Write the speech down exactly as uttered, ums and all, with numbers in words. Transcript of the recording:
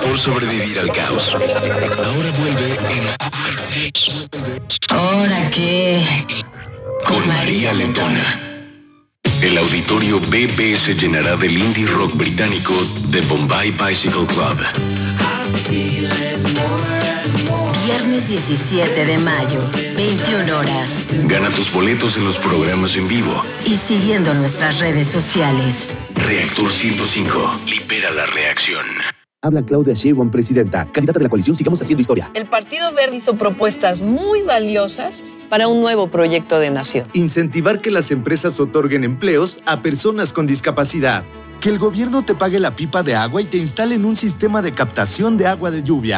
por sobrevivir al caos. Ahora vuelve en... ¿Ahora qué? Con María Letona. El auditorio B B se llenará del indie rock británico The Bombay Bicycle Club. Viernes diecisiete de mayo, veintiuna horas. Gana tus boletos en los programas en vivo. Y siguiendo nuestras redes sociales. Reactor ciento cinco. Libera la reacción. Habla Claudia Sheinbaum, presidenta, candidata de la coalición Sigamos Haciendo Historia. El Partido Verde hizo propuestas muy valiosas para un nuevo proyecto de nación. Incentivar que las empresas otorguen empleos a personas con discapacidad. Que el gobierno te pague la pipa de agua y te instalen un sistema de captación de agua de lluvia.